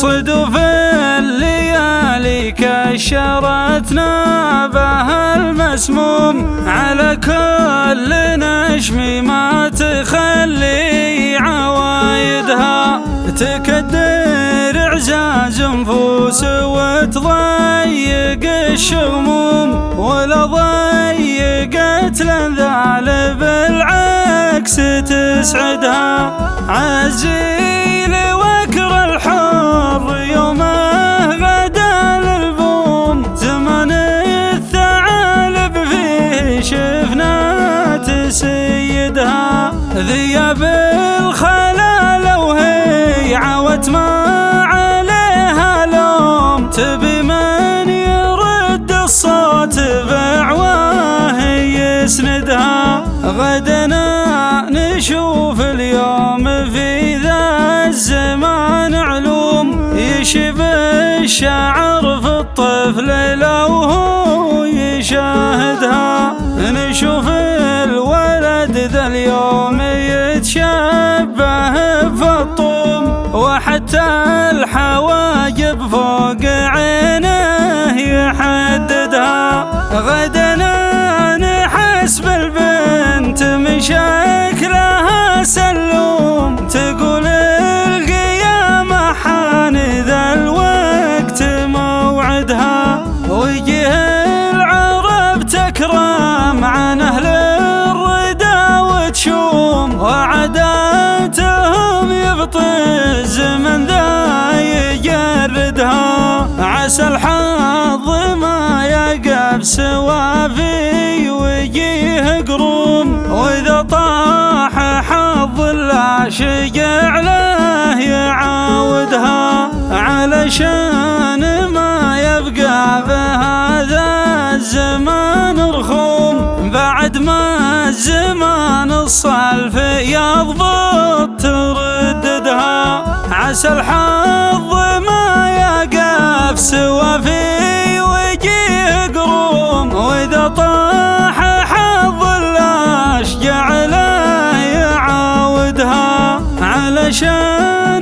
صدف الليالي كشرتنا بها المسموم، على كل نجم ما تخلي عوايدها، تكدر اعزاز نفوس وتضيق الشموم، ولا ضيقت الانذال بالعكس تسعدها. عزيل وكر الحر يومه غدا للبوم، زمن الثعالب فيه شفنا تسيدها، ذياب الخلال وهي عوت ما عليها لوم، تبي من يرد الصوت بعواه يسندها. غدنا نشوف اليوم في ذا الزمان علوم، يشبه الشعر في الطفل لو هو يشاهدها، نشوف الولد ذا اليوم يتشبه في الطوم، وحتى الحواجب فوق عينه يحددها. غدنا نحس بالبنت من شكلها سلوم، تقول القيامة حان ذا الوقت موعدها، ويجيه العرب تكرم عن أهل الردى وتشوم، وعاداتهم يبطي الزمن ذا يجردها. عسى الحظ ما يقف سوافي ويجيه قروم، وإذا طاح حظ العاشق له يعاودها، علشان ما يبقى بهذا الزمان رخوم، بعد ما الزمان الصلف يضبط ترددها. عسى الحظ ما يقف سوافي ويجيه قروم، وإذا طاح حظ الأشجع له يعاودها، علشان